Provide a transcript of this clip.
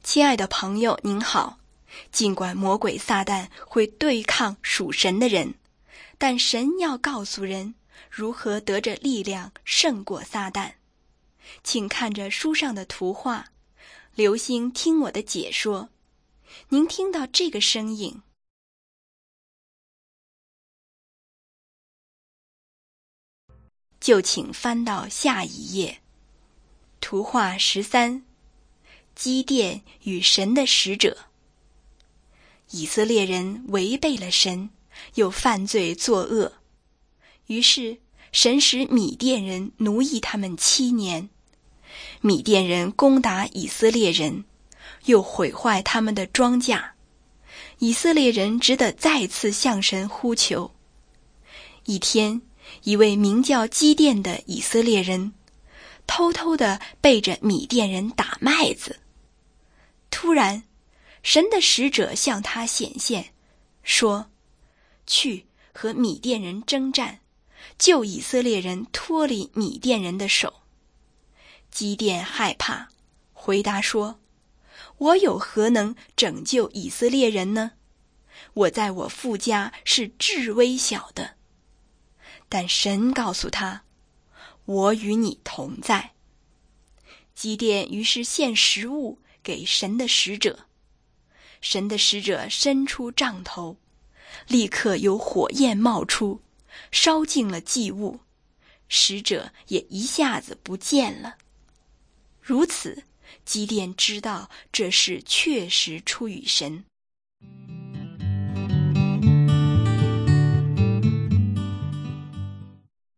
亲爱的朋友，您好。尽管魔鬼撒旦会对抗属神的人，但神要告诉人如何得着力量胜过撒旦。请看着书上的图画，留心听我的解说。您听到这个声音，就请翻到下一页。图画13，基甸与神的使者。以色列人违背了神，又犯罪作恶，于是神使米甸人奴役他们7年。米甸人攻打以色列人，又毁坏他们的庄稼。以色列人只得再次向神呼求。一天，一位名叫基甸的以色列人偷偷地背着米甸人打麦子。突然，神的使者向他显现，说：去和米甸人征战，救以色列人脱离米甸人的手。基甸害怕，回答说：我有何能拯救以色列人呢？我在我父家是至微小的。但神告诉他：我与你同在。基甸于是献食物给神的使者。神的使者伸出杖头，立刻有火焰冒出，烧尽了祭物，使者也一下子不见了。如此，基甸知道这事确实出于神。